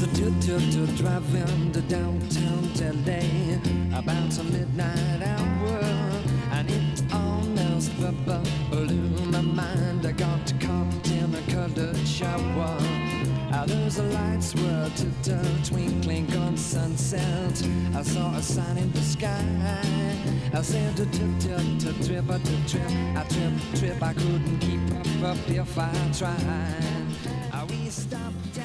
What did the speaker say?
Driving to downtown LA about a midnight hour, and it almost blew my mind. I got caught in a colored shower. Others lights were twinkling on sunset. I saw a sign in the sky. I said to trip. I couldn't keep up if I tried. We stopped